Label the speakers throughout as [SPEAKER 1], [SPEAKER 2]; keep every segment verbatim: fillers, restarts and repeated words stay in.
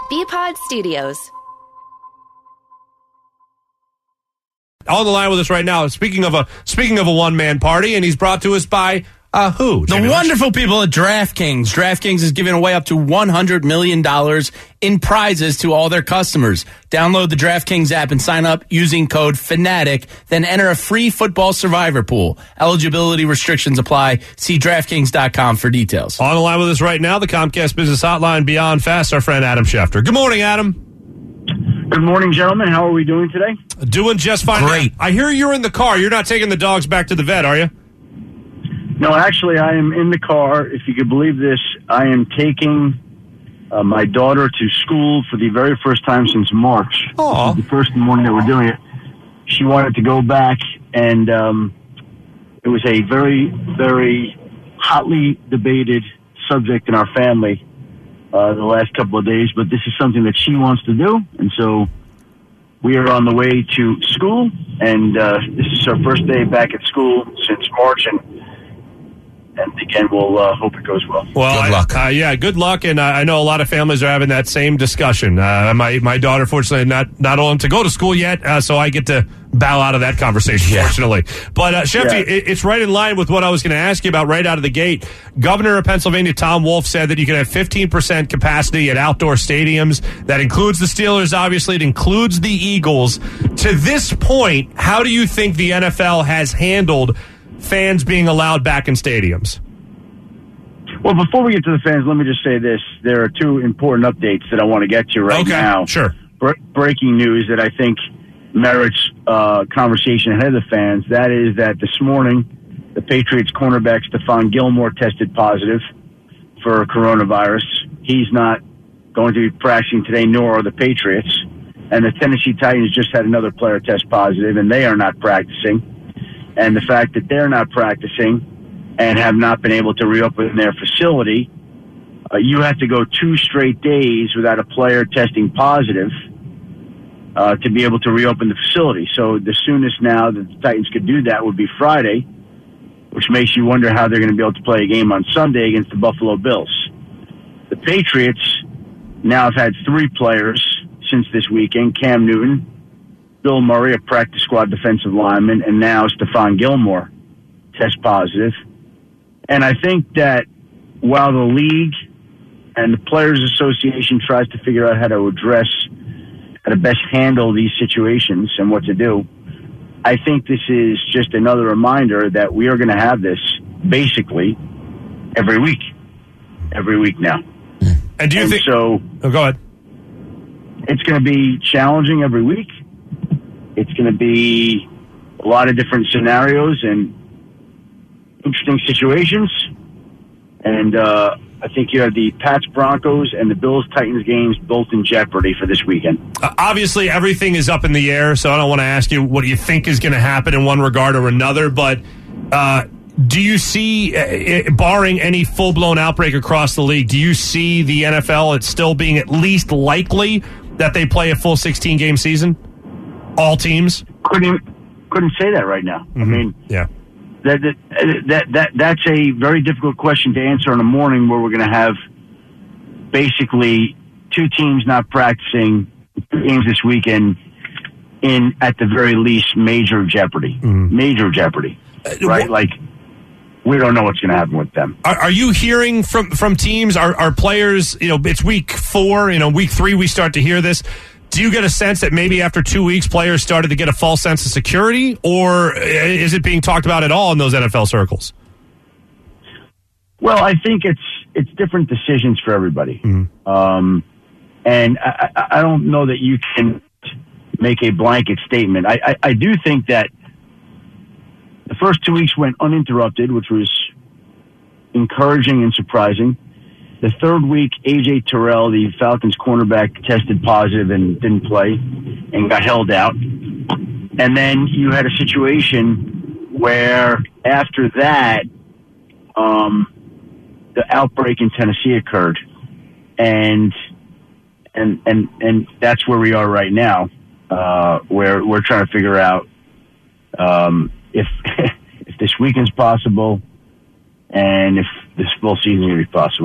[SPEAKER 1] B-Pod Studios.
[SPEAKER 2] On the line with us right now, speaking of a speaking of a one-man party, and he's brought to us by uh, who?
[SPEAKER 3] The
[SPEAKER 2] Jamie
[SPEAKER 3] wonderful
[SPEAKER 2] Lynch?
[SPEAKER 3] people at DraftKings. DraftKings is giving away up to one hundred million dollars in prizes to all their customers. Download the DraftKings app and sign up using code FANATIC. Then enter a free football survivor pool. Eligibility restrictions apply. See DraftKings dot com for details.
[SPEAKER 2] On the line with us right now, the Comcast Business Hotline Beyond Fast, our friend Adam Schefter. Good morning, Adam.
[SPEAKER 4] Good morning, gentlemen. How are we doing today?
[SPEAKER 2] Doing just fine.
[SPEAKER 3] Great.
[SPEAKER 2] I hear you're in the car. You're not taking the dogs back to the vet, are you?
[SPEAKER 4] No, actually, I am in the car. If you could believe this, I am taking uh, my daughter to school for the very first time since March.
[SPEAKER 2] Aw.
[SPEAKER 4] The first morning that we're doing it. She wanted to go back, and um, it was a very, very hotly debated subject in our family uh, the last couple of days, but this is something that she wants to do, and so we are on the way to school, and uh, this is her first day back at school since March, and And again, we'll uh, hope it goes well.
[SPEAKER 2] Well,
[SPEAKER 3] Good luck.
[SPEAKER 2] I, uh, yeah, good luck. And uh, I know a lot of families are having that same discussion. Uh, my my daughter, fortunately, not not on to go to school yet, uh, so I get to bow out of that conversation,
[SPEAKER 3] Yeah.
[SPEAKER 2] fortunately. But, uh, Sheffy,
[SPEAKER 4] Yeah.
[SPEAKER 2] it, it's right in line with what I was going to ask you about right out of the gate. Governor of Pennsylvania, Tom Wolf, said that you can have fifteen percent capacity at outdoor stadiums. That includes the Steelers, obviously. It includes the Eagles. To this point, how do you think the N F L has handled fans being allowed back in stadiums?
[SPEAKER 4] Well, before we get to the fans, let me just say this. There are two important updates that I want to get to right
[SPEAKER 2] Okay,
[SPEAKER 4] now.
[SPEAKER 2] sure.
[SPEAKER 4] Bre- breaking news that I think merits uh, conversation ahead of the fans. That is that this morning, the Patriots cornerback Stephon Gilmore tested positive for coronavirus. He's not going to be practicing today, nor are the Patriots. And the Tennessee Titans just had another player test positive, and they are not practicing. And the fact that they're not practicing and have not been able to reopen their facility, uh, you have to go two straight days without a player testing positive uh, to be able to reopen the facility. So the soonest now that the Titans could do that would be Friday, which makes you wonder how they're going to be able to play a game on Sunday against the Buffalo Bills. The Patriots now have had three players since this weekend: Cam Newton, Bill Murray, a practice squad defensive lineman, and now Stephon Gilmore test positive. And I think that while the league and the Players Association tries to figure out how to address, how to best handle these situations and what to do, I think this is just another reminder that we are going to have this basically every week, every week now.
[SPEAKER 2] And do you
[SPEAKER 4] and
[SPEAKER 2] think...
[SPEAKER 4] so?
[SPEAKER 2] Oh, go ahead.
[SPEAKER 4] It's going to be challenging every week. It's going to be a lot of different scenarios and interesting situations. And uh, I think you have the Pats Broncos and the Bills Titans games both in jeopardy for this weekend.
[SPEAKER 2] Uh, obviously, everything is up in the air, so I don't want to ask you what do you think is going to happen in one regard or another, but uh, do you see, uh, barring any full-blown outbreak across the league, do you see the N F L it's still being at least likely that they play a full sixteen-game season? All teams?
[SPEAKER 4] Couldn't couldn't say that right now.
[SPEAKER 2] Mm-hmm.
[SPEAKER 4] I mean,
[SPEAKER 2] yeah.
[SPEAKER 4] That, that that that that's a very difficult question to answer in a morning where we're going to have basically two teams not practicing, two games this weekend in at the very least major jeopardy,
[SPEAKER 2] Mm-hmm.
[SPEAKER 4] major jeopardy, right?
[SPEAKER 2] wh-
[SPEAKER 4] Like we don't know what's going to happen with them.
[SPEAKER 2] Are, are you hearing from, from teams, are, are players, you know, it's week four, you know, week three we start to hear this. Do you get a sense that maybe after two weeks players started to get a false sense of security, or is it being talked about at all in those N F L circles?
[SPEAKER 4] Well, I think it's it's different decisions for everybody,
[SPEAKER 2] Mm-hmm.
[SPEAKER 4] um, and I, I I don't know that you can make a blanket statement. I, I, I do think that the first two weeks went uninterrupted, which was encouraging and surprising. The third week, A J Terrell, the Falcons cornerback, tested positive and didn't play and got held out. And then you had a situation where after that, um, the outbreak in Tennessee occurred. And and and and that's where we are right now, uh, where we're trying to figure out um, if if this weekend's possible and if this full season is going to be possible.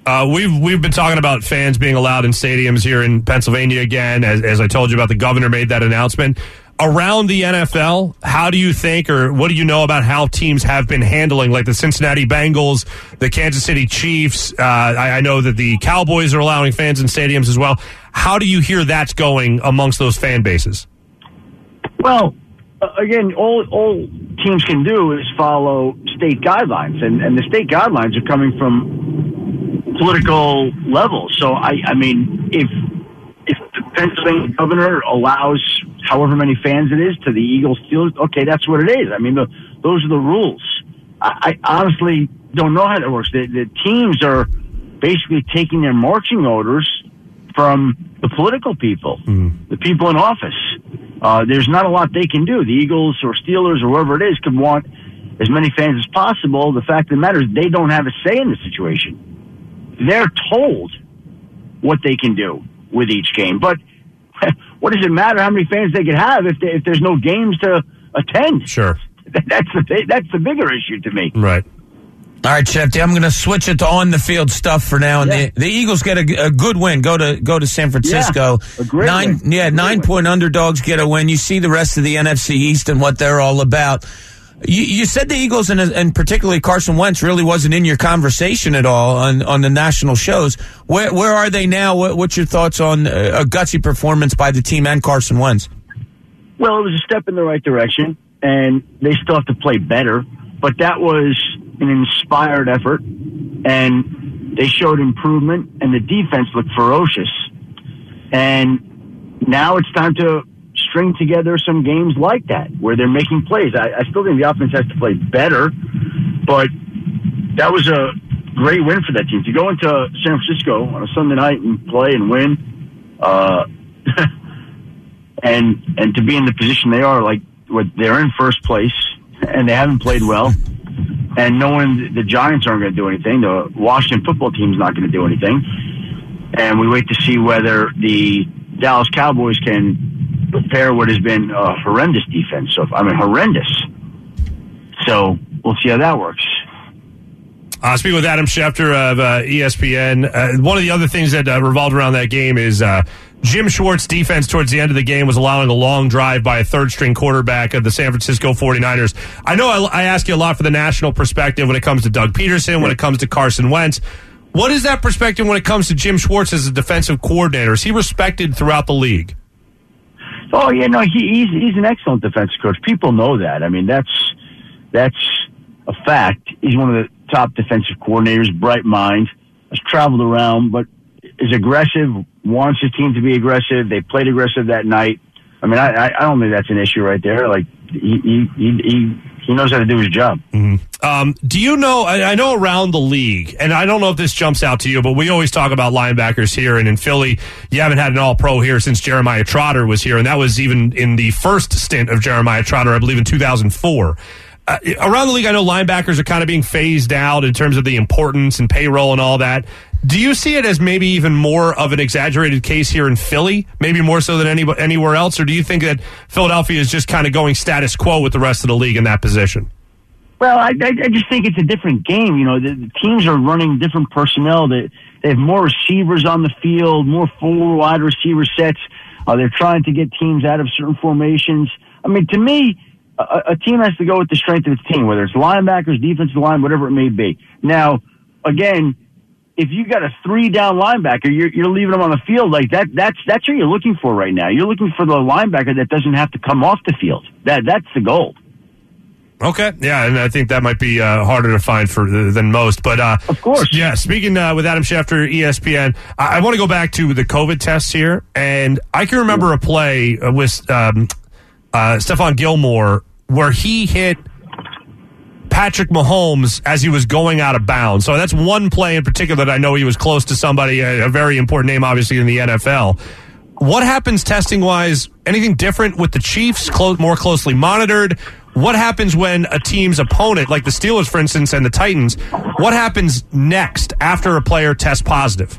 [SPEAKER 2] Uh, we've we've been talking about fans being allowed in stadiums here in Pennsylvania again. As, as I told you about, the governor made that announcement. Around the N F L, how do you think, or what do you know about how teams have been handling, like the Cincinnati Bengals, the Kansas City Chiefs? Uh, I, I know that the Cowboys are allowing fans in stadiums as well. How do you hear that's going amongst those fan bases?
[SPEAKER 4] Well, again, all all teams can do is follow state guidelines, and, and the state guidelines are coming from political levels. So, I, I mean, if if the Pennsylvania governor allows however many fans it is to the Eagles, Steelers, okay, that's what it is. I mean, the, those are the rules. I, I honestly don't know how that works. The, the teams are basically taking their marching orders from the political people, mm. the people in office. Uh, there's not a lot they can do. The Eagles or Steelers or whoever it is could want as many fans as possible. The fact of the matter is they don't have a say in the situation. They're told what they can do with each game. But what does it matter how many fans they could have if, they, if there's no games to attend?
[SPEAKER 2] Sure.
[SPEAKER 4] That's the, that's the bigger issue to me.
[SPEAKER 2] Right.
[SPEAKER 1] All right, Shefty, I'm going to switch it to on-the-field stuff for now. And
[SPEAKER 4] yeah.
[SPEAKER 1] the, the Eagles get a, a good win. Go to go to San Francisco.
[SPEAKER 4] Yeah, a great
[SPEAKER 1] nine,
[SPEAKER 4] win.
[SPEAKER 1] Yeah, nine-point underdogs get a win. You see the rest of the N F C East and what they're all about. You, you said the Eagles, and, and particularly Carson Wentz, really wasn't in your conversation at all on, on the national shows. Where where are they now? What, what's your thoughts on a gutsy performance by the team and Carson Wentz?
[SPEAKER 4] Well, it was a step in the right direction, and they still have to play better. But that was an inspired effort, and they showed improvement, and the defense looked ferocious. And now it's time to string together some games like that, where they're making plays. I, I still think the offense has to play better, but that was a great win for that team. To go into San Francisco on a Sunday night and play and win, uh, and and to be in the position they are, like they're in first place, and they haven't played well, and knowing the Giants aren't going to do anything, the Washington football team's not going to do anything, and we wait to see whether the Dallas Cowboys can prepare what has been a horrendous defense. So, I mean, horrendous. So we'll see how that works.
[SPEAKER 2] Uh, speaking with Adam Schefter of uh, E S P N, uh, one of the other things that uh, revolved around that game is uh, Jim Schwartz's defense towards the end of the game was allowing a long drive by a third-string quarterback of the San Francisco forty-niners. I know I, I ask you a lot for the national perspective when it comes to Doug Peterson, when it comes to Carson Wentz. What is that perspective when it comes to Jim Schwartz as a defensive coordinator? Is he respected throughout the league?
[SPEAKER 4] Oh, yeah, no, he, he's he's an excellent defensive coach. People know that. I mean, that's that's a fact. He's one of the top defensive coordinators, bright mind, has traveled around, but is aggressive, wants his team to be aggressive. They played aggressive that night. I mean, I, I don't think that's an issue right there. Like, he he he, he knows how to do his job.
[SPEAKER 2] Mm-hmm. Um, do you know, I, I know around the league, and I don't know if this jumps out to you, but we always talk about linebackers here, and in Philly, you haven't had an all-pro here since Jeremiah Trotter was here, and that was even in the first stint of Jeremiah Trotter, I believe in two thousand four. Uh, around the league, I know linebackers are kind of being phased out in terms of the importance and payroll and all that. Do you see it as maybe even more of an exaggerated case here in Philly, maybe more so than any, anywhere else, or do you think that Philadelphia is just kind of going status quo with the rest of the league in that position?
[SPEAKER 4] Well, I, I just think it's a different game. You know, the, the teams are running different personnel. They, they have more receivers on the field, more full wide receiver sets. Uh, they're trying to get teams out of certain formations. I mean, to me, a, a team has to go with the strength of its team, whether it's linebackers, defensive line, whatever it may be. Now, again, if you got a three-down linebacker, you're, you're leaving them on the field like that. That's that's what you're looking for right now. You're looking for the linebacker that doesn't have to come off the field. That that's the goal.
[SPEAKER 2] Okay, yeah, and I think that might be uh, harder to find for than most. But uh,
[SPEAKER 4] of course,
[SPEAKER 2] yeah. Speaking uh, with Adam Schefter, E S P N, I, I want to go back to the COVID tests here, and I can remember a play with um, uh, Stephon Gilmore where he hit Patrick Mahomes as he was going out of bounds. So that's one play in particular that I know he was close to somebody, a, a very important name, obviously, in the N F L. What happens testing-wise? Anything different with the Chiefs, clo- more closely monitored? What happens when a team's opponent, like the Steelers, for instance, and the Titans, what happens next after a player tests positive?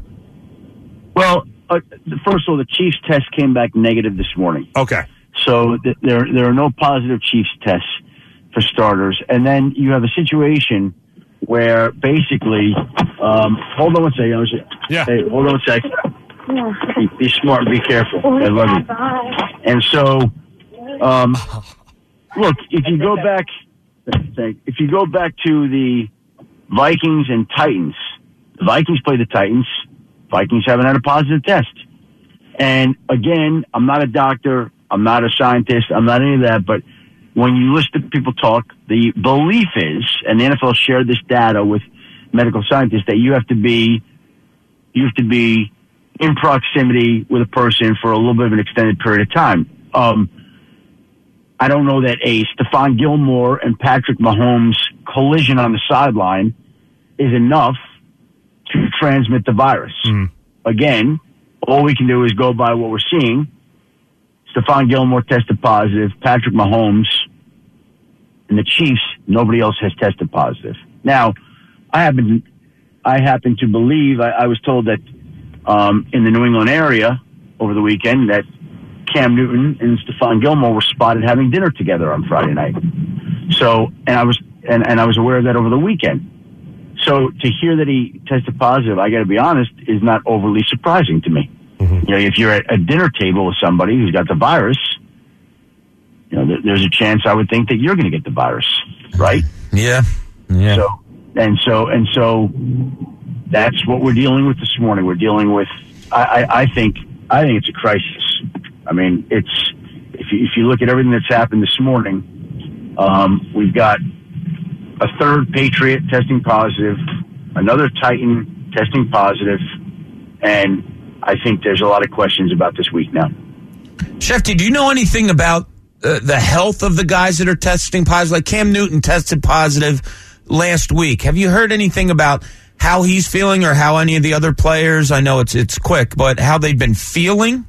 [SPEAKER 4] Well, uh, first of all, the Chiefs test came back negative this morning.
[SPEAKER 2] Okay.
[SPEAKER 4] So th- there there are no positive Chiefs tests for starters. And then you have a situation where basically, um, hold on one second. I was,
[SPEAKER 2] Yeah.
[SPEAKER 4] Hey, hold on one second. Be, be smart and be careful. I love you. And so, um, look, if you go back, if you go back to the Vikings and Titans, the Vikings play the Titans. Vikings haven't had a positive test. And again, I'm not a doctor. I'm not a scientist. I'm not any of that. But when you listen to people talk, the belief is, and the N F L shared this data with medical scientists, that you have to be, you have to be in proximity with a person for a little bit of an extended period of time. Um, I don't know that a Stephon Gilmore and Patrick Mahomes collision on the sideline is enough to transmit the virus. Mm. Again, all we can do is go by what we're seeing. Stephon Gilmore tested positive. Patrick Mahomes and the Chiefs, nobody else has tested positive. Now, I happen, I happen to believe, I, I was told that um, in the New England area over the weekend that Cam Newton and Stephon Gilmore were spotted having dinner together on Friday night. So, and I was, and, and I was aware of that over the weekend. So to hear that he tested positive, I got to be honest, is not overly surprising to me. Mm-hmm. You know, if you're at a dinner table with somebody who's got the virus, you know, th- there's a chance I would think that you're going to get the virus, right?
[SPEAKER 1] Yeah, yeah.
[SPEAKER 4] So and so and so, that's what we're dealing with this morning. We're dealing with, I, I, I think, I think it's a crisis. I mean, it's if you, if you look at everything that's happened this morning, um, we've got a third Patriot testing positive, another Titan testing positive, and I think there's a lot of questions about this week now.
[SPEAKER 1] Shefty, do you know anything about uh, the health of the guys that are testing positive? Like Cam Newton tested positive last week. Have you heard anything about how he's feeling or how any of the other players, I know it's it's quick, but how they've been feeling?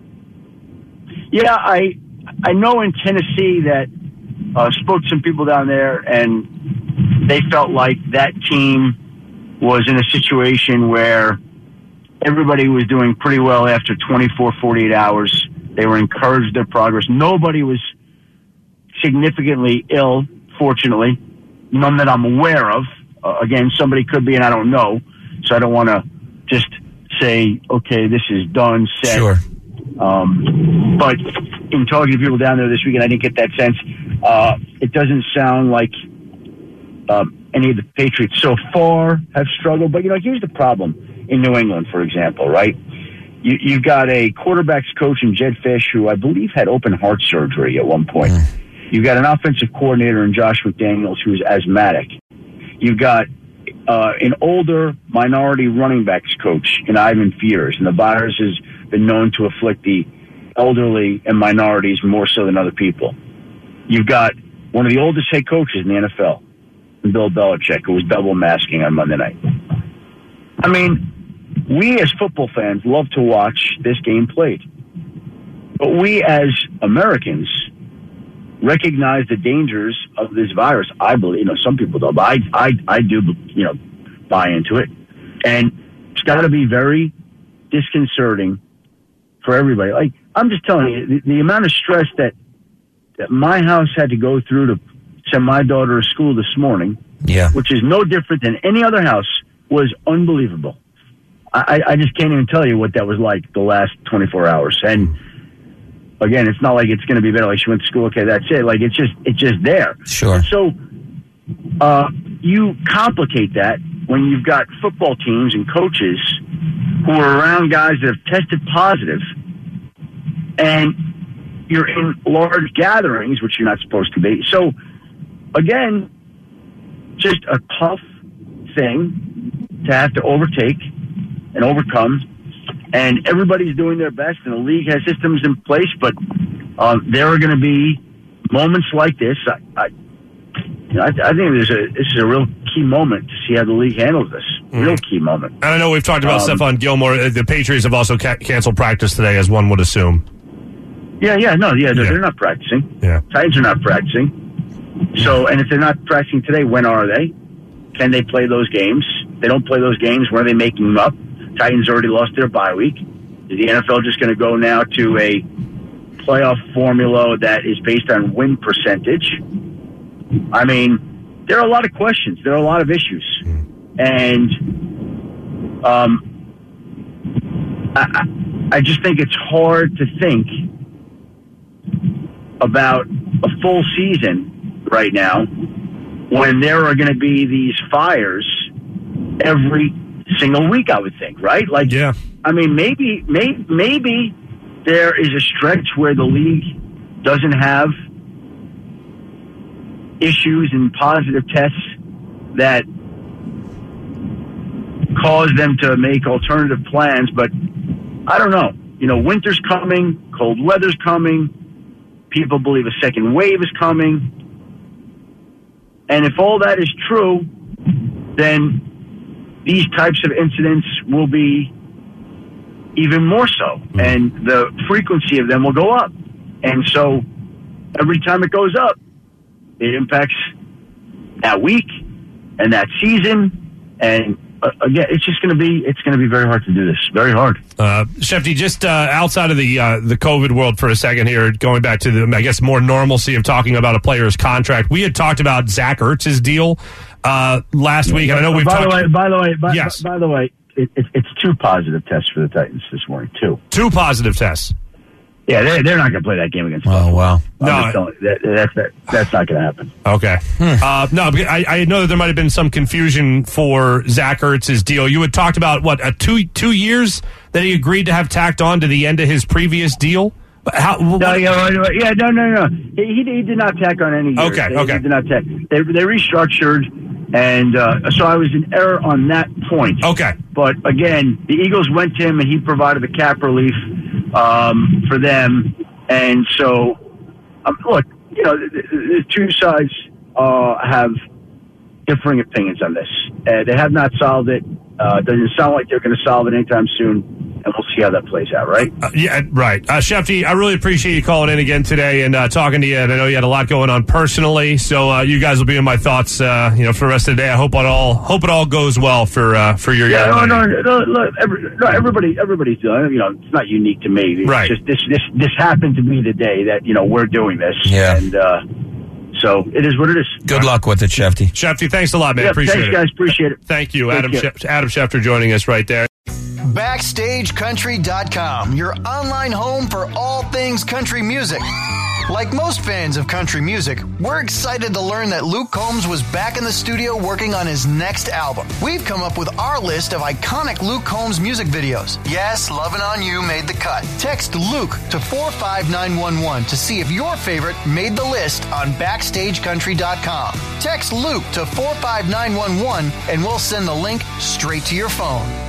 [SPEAKER 4] Yeah, I I know in Tennessee that uh, spoke to some people down there, and they felt like that team was in a situation where everybody was doing pretty well after twenty-four, forty-eight hours. They were encouraged their progress. Nobody was significantly ill, fortunately. None that I'm aware of. Uh, again, somebody could be, and I don't know. So I don't want to just say, okay, this is done, set.
[SPEAKER 1] Sure.
[SPEAKER 4] Um, but in talking to people down there this weekend, I didn't get that sense. Uh, it doesn't sound like um, any of the Patriots so far have struggled. But, you know, here's the problem in New England, for example, right? You, you've got a quarterbacks coach in Jed Fish who I believe had open heart surgery at one point. Mm. You've got an offensive coordinator in Josh McDaniels who's asthmatic. You've got uh, an older minority running backs coach in Ivan Fears, and the virus has been known to afflict the elderly and minorities more so than other people. You've got one of the oldest head coaches in the N F L, Bill Belichick, who was double masking on Monday night. I mean, we as football fans love to watch this game played. But we as Americans recognize the dangers of this virus. I believe, you know, some people don't, but I, I, I do, you know, buy into it. And it's got to be very disconcerting for everybody. Like, I'm just telling you, the, the amount of stress that, that my house had to go through to send my daughter to school this morning,
[SPEAKER 1] yeah,
[SPEAKER 4] which is no different than any other house, was unbelievable. I, I just can't even tell you what that was like the last twenty-four hours. And again, it's not like it's going to be better. Like, she went to school. Okay, that's it. Like, it's just, it's just there.
[SPEAKER 1] Sure.
[SPEAKER 4] So, uh, you complicate that when you've got football teams and coaches who are around guys that have tested positive, and you're in large gatherings, which you're not supposed to be. So, again, just a tough thing to have to overtake and overcome. And everybody's doing their best, and the league has systems in place, but um, there are going to be moments like this. I, I, you know, I, I think this is, a, this is a real key moment to see how the league handles this. Mm-hmm. Real key moment.
[SPEAKER 2] And I know we've talked about um, Stephon Gilmore. The Patriots have also ca- canceled practice today, as one would assume.
[SPEAKER 4] Yeah, yeah, no, yeah, they're,
[SPEAKER 2] yeah.
[SPEAKER 4] they're not practicing.
[SPEAKER 2] Yeah.
[SPEAKER 4] Titans are not practicing. So, and if they're not practicing today, when are they? Can they play those games? They don't play those games. When are they making them up? Titans already lost their bye week. Is the N F L just going to go now to a playoff formula that is based on win percentage? I mean, there are a lot of questions. There are a lot of issues. And um, I, I just think it's hard to think about a full season right now when there are going to be these fires every single week, I would think, right? Like,
[SPEAKER 2] yeah.
[SPEAKER 4] I mean, maybe, maybe, maybe there is a stretch where the league doesn't have issues and positive tests that cause them to make alternative plans, but I don't know. You know, winter's coming, cold weather's coming, people believe a second wave is coming, and if all that is true, then these types of incidents will be even more so, and the frequency of them will go up. And so every time it goes up, it impacts that week and that season. And uh, again, it's just going to be it's going to be very hard to do this. Very hard.
[SPEAKER 2] Uh, Shefty, just uh, outside of the uh, the COVID world for a second here, going back to the I guess more normalcy of talking about a player's contract. We had talked about Zach Ertz's deal uh, last week, and I know we've
[SPEAKER 4] by
[SPEAKER 2] talked.
[SPEAKER 4] The way, by the way, by,
[SPEAKER 2] yes.
[SPEAKER 4] by the way, it, it, it's two positive tests for the Titans this morning. Two.
[SPEAKER 2] Two positive tests.
[SPEAKER 4] Yeah, they're, they're not going to play that game against
[SPEAKER 1] Oh,
[SPEAKER 4] Buffalo.
[SPEAKER 1] wow.
[SPEAKER 2] No.
[SPEAKER 4] No, that, that's that, that's not going to happen.
[SPEAKER 2] Okay. Uh, no, I, I know that there might have been some confusion for Zach Ertz's deal. You had talked about, what, a two two years that he agreed to have tacked on to the end of his previous deal? How,
[SPEAKER 4] No,
[SPEAKER 2] what,
[SPEAKER 4] yeah, yeah, no, no, no. He, he, he did not tack on any years.
[SPEAKER 2] Okay,
[SPEAKER 4] They-
[SPEAKER 2] okay.
[SPEAKER 4] He did not tack. They, they restructured, and uh, so I was in error on that point.
[SPEAKER 2] Okay.
[SPEAKER 4] But again, the Eagles went to him, and he provided the cap relief um, for them. And so, um, look, you know, the, the, the two sides uh, have differing opinions on this. Uh, they have not solved it. Uh, it doesn't sound like they're going to solve it anytime soon, and we'll see how that plays out, right?
[SPEAKER 2] Uh, yeah, right. Uh, Shefty, I really appreciate you calling in again today and uh, talking to you. And I know you had a lot going on personally, so uh, you guys will be in my thoughts, uh, you know, for the rest of the day. I hope it all hope it all goes well for uh, for your
[SPEAKER 4] Yeah,
[SPEAKER 2] young
[SPEAKER 4] no,
[SPEAKER 2] lady.
[SPEAKER 4] no, no, look, every, no, everybody, everybody's doing it. You know, it's not unique to me. It's
[SPEAKER 2] Right.
[SPEAKER 4] just this, this, this happened to be the day that you know we're doing this.
[SPEAKER 1] Yeah.
[SPEAKER 4] And uh, so it is what it is.
[SPEAKER 1] Good luck with it, Shefty.
[SPEAKER 2] Shefty, thanks a lot, man.
[SPEAKER 4] Yeah,
[SPEAKER 2] appreciate
[SPEAKER 4] thanks,
[SPEAKER 2] it.
[SPEAKER 4] guys. Appreciate it.
[SPEAKER 2] Thank you,
[SPEAKER 4] Take
[SPEAKER 2] Adam.
[SPEAKER 4] care.
[SPEAKER 2] Shef- Adam Schefter joining us right there.
[SPEAKER 5] Backstage Country dot com, your online home for all things country music. Like most fans of country music, we're excited to learn that Luke Combs was back in the studio working on his next album. We've come up with our list of iconic Luke Combs music videos. Yes, Lovin' On You made the cut. Text Luke to four five nine one one to see if your favorite made the list on Backstage Country dot com. Text Luke to four five nine one one and we'll send the link straight to your phone.